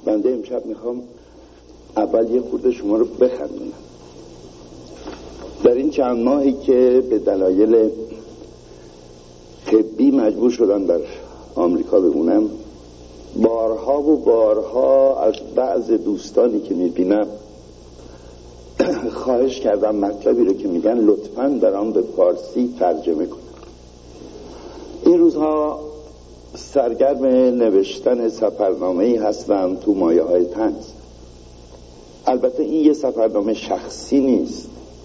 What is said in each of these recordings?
بنده امشب میخوام اول یه خورده شما رو بخندونم. در این چند ماهی که به دلایل طبی مجبور شدم در آمریکا بمونم، بارها و بارها از بعض دوستانی که میبینم خواهش کردم مطلبی رو که میگن لطفاً برام به فارسی ترجمه کنم. این روزها سرگرم نوشتن سفرنامه‌ای هستم تو مایه‌های طنز. البته این یه سفرنامه شخصی نیست،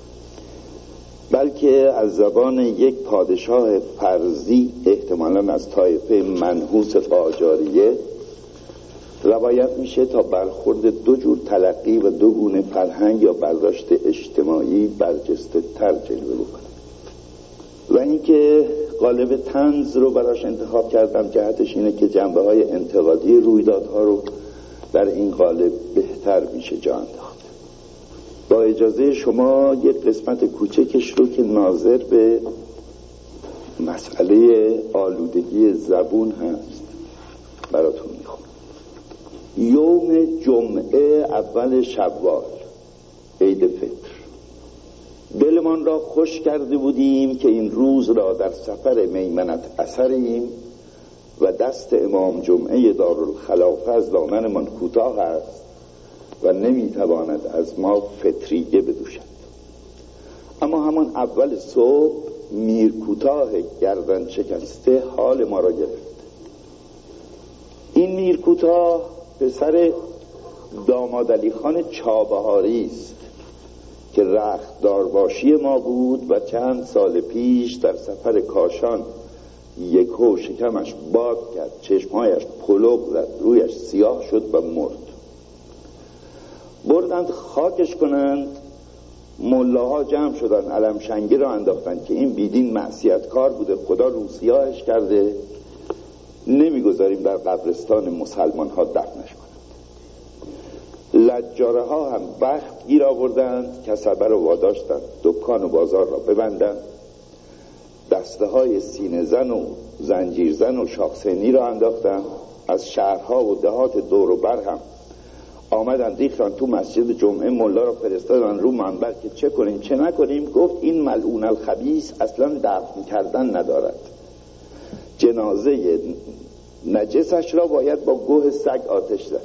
بلکه از زبان یک پادشاه فرضی، احتمالاً از طایفه منحوس قاجاریه، روایت میشه تا برخورد دو جور تلقی و دو گونه فرهنگ یا برداشت اجتماعی برجسته تر جلوه بکنه. و اینکه قالب طنز رو براش انتخاب کردم جهتش اینه که جنبه های انتقادی رویدادها رو در این قالب بهتر میشه جا انداخت. با اجازه شما یک قسمت کوچکش رو که ناظر به مسئله آلودگی زبون هست براتون میخونم. یوم جمعه اول شوال، عید فطر، دلمان را خوش کرده بودیم که این روز را در سفر میمنت اثریم و دست امام جمعه دارالخلافه از دامنمان کوتاه است و نمیتواند از ما فطریه بدوشد. اما همان اول صبح میر کوتاه گردن شکسته حال ما را گرفت. این میر کوتاه پسر داماد علی خان چابهاری است که رخت دارباشی ما بود و چند سال پیش در سفر کاشان یکو شکمش باد کرد، چشمهایش پلق زد، رویش سیاه شد و مرد. بردند خاکش کنند. ملاها جمع شدن، علم شنگی را انداختند که این بیدین معصیتکار بوده، خدا روسیاهش کرده، نمیگذاریم در قبرستان مسلمان ها دفنش کنند. لجاره ها هم بخت گیر آوردند، کسبه را واداشتند دکان و بازار را ببندند. دسته های سینه زن و زنجیر زن و شاخسینی را انداختند. از شهرها و دهات دور و بر هم آمدن ریختن تو مسجد جمعه. ملا را فرستادن رو منبر که چه کنیم چه نکنیم. گفت این ملعون الخبیث اصلا دفن کردن ندارد، جنازه نجسش را باید با گوه سگ آتش زد.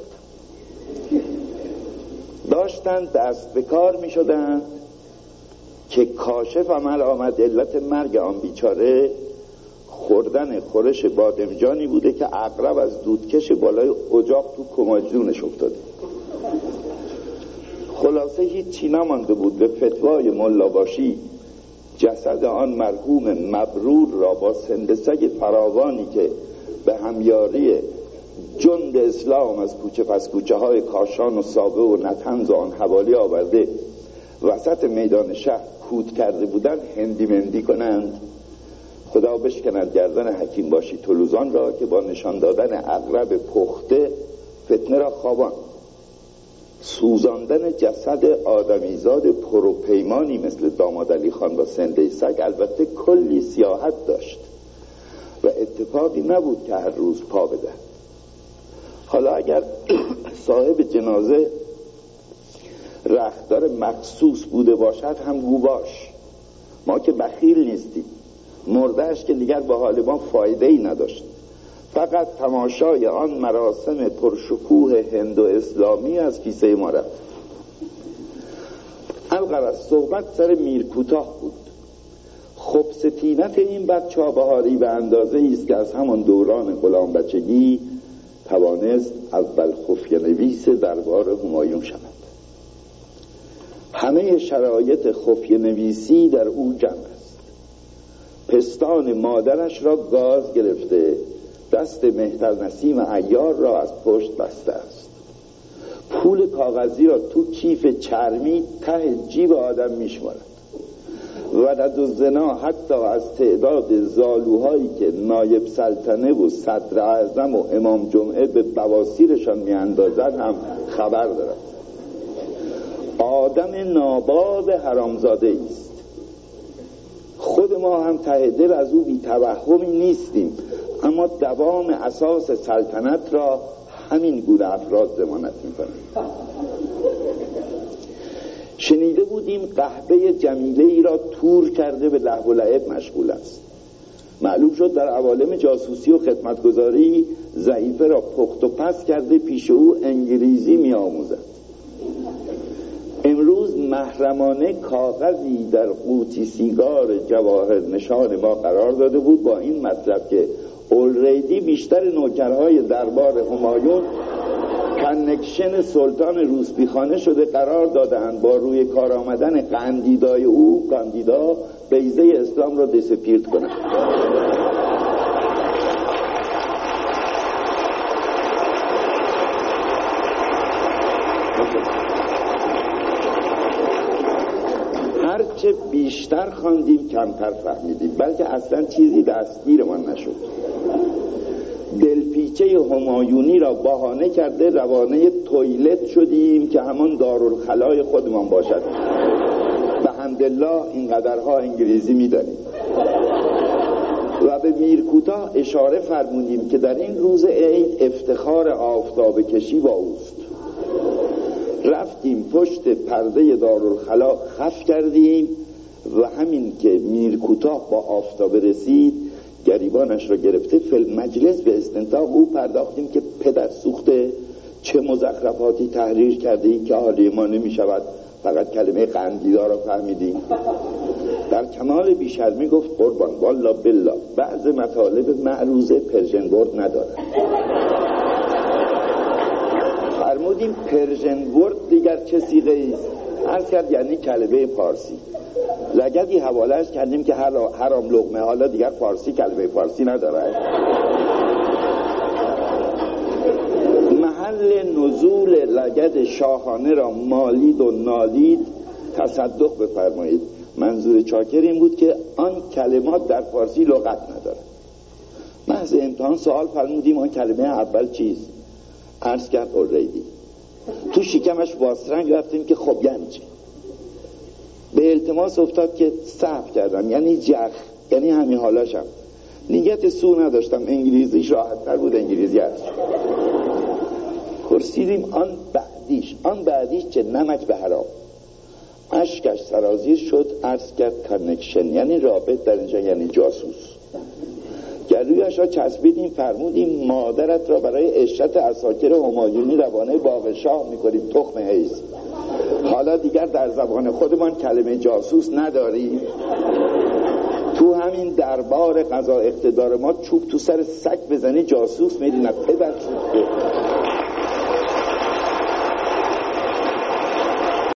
داشتند دست به کار می شدند که کاشف عمل آمد. علت مرگ آن بیچاره خوردن خورش بادمجانی بوده که عقرب از دودکش بالای اجاق تو کماجدونش افتاده. خلاصه هیچی نمانده بود. به فتوای ملاباشی جسد آن مرحوم مبرور را با سند سگ فراوانی که به همیاری جند اسلام از کوچه پس کوچه های کاشان و سابه و نطنز و آن حوالی آورده وسط میدان شهر کود کرده بودن هندی مندی کنند. خدا بشکند گردن حکیم باشی طلوزان را که با نشان دادن عقرب پخته فتنه را خوابان. سوزاندن جسد آدمیزاد پروپیمانی مثل داماد علی خان با سنده سگ البته کلی سیاحت داشت و اتفاقی نبود که هر روز پا بده. حالا اگر صاحب جنازه رختدار مخصوص بوده باشد هم گو باش، ما که بخیل نیستیم. مردهش که دیگر با حال ما فایده ای نداشت، فقط تماشای آن مراسم پرشکوه هند و اسلامی از کیسه ما رفت. الغرض صحبت سر میر کوتاه بود. خبث طینت این چابهاری به اندازه است که از همان دوران غلام بچگی توانست اول خفیه نویس دربار همایون شود. همه شرایط خفیه نویسی در او جمع است. پستان مادرش را گاز گرفته، دست مهتر نسیم عیار را از پشت بسته است. پول کاغذی را تو کیف چرمی ته جیب آدم میشمارد. ولد و زنا حتی از تعداد زالوهایی که نایب سلطنه و صدر اعظم و امام جمعه به بواسیرشان میاندازد هم خبر دارد. آدم ناباب حرامزاده است. خود ما هم ته دل از او بی توهمی نیستیم، اما دوام اساس سلطنت را همین گونه افراد ضمانت میکنند. شنیده بودیم قحبه جمیله ای را تور کرده به لهو و لعب مشغول است. معلوم شد در عوالم جاسوسی و خدمتگزاری ضعیفه را پخت و پس کرده پیش او انگلیزی می آموزد. امروز محرمانه کاغذی در قوطی سیگار جواهر نشان ما قرار داده بود با این مطلب که اولریدی بیشتر نوکرهای دربار همایون کانکشن سلطان روسپیخانه شده قرار دادند با روی کار آمدن قندیدای او کاندیدا بیضه اسلام را دسپیرت کنند. هرچه بیشتر خواندیم کمتر فهمیدیم، بلکه اصلا چیزی دستگیرمان نشد. دلپیچه همایونی را بهانه کرده روانه تویلت شدیم که همان دارالخلای خودمان باشد. به حمدالله اینقدرها انگلیزی می‌دانیم. و به میرکوتاه اشاره فرمودیم که در این روز عید افتخار آفتاب کشی با اوست. رفتیم پشت پرده دارالخلا خف کردیم و همین که میرکوتاه با آفتاب رسید گریبانش را گرفته فل مجلس به استنطاق او پرداختیم که پدر سوخته چه مزخرفاتی تحریر کرده ای که حالی ما نمی شود، فقط کلمه قندیدا را فهمیدیم. در کمال بیشرمی گفت قربان والله بالله بعض مطالب معروضه پرژن ورد ندارد. فرمودیم پرژن ورد دیگر چه صیغه ایست؟ عرض کرد یعنی کلمه فارسی. لگدی حوالهش کردیم که حرام لقمه حالا دیگر فارسی کلمه فارسی نداره. محل نزول لگد شاهانه را مالید و نالید تصدق بفرمایید. منظور چاکر این بود که آن کلمات در فارسی لغت نداره. محض امتحان سوال فرمودیم آن کلمه اول چیست؟ عرض کرد اولریدی. تو شکمش واسرنگ رفتیم که خب یعنی چی؟ به التماس افتاد که صحف کردم یعنی جخ، یعنی همین حالاشم. نیت سو نداشتم، انگلیزیش راحت تر بود انگلیزی هست. پرسیدیم آن بعدیش چه؟ نمک به حرام. اشکش سرازیر شد. عرض کرد کانکشن یعنی رابط، در اینجا یعنی جاسوس. گلویش را چسبیدیم فرمودیم مادرت را برای عشرت عساکر همایونی روانه باغ شاه میکنیم تخم حیث. حالا دیگر در زبان خودمان کلمه جاسوس نداریم. تو همین دربار قضا اقتدار ما چوب تو سر سگ بزنی جاسوس میری نه پدر سوخته.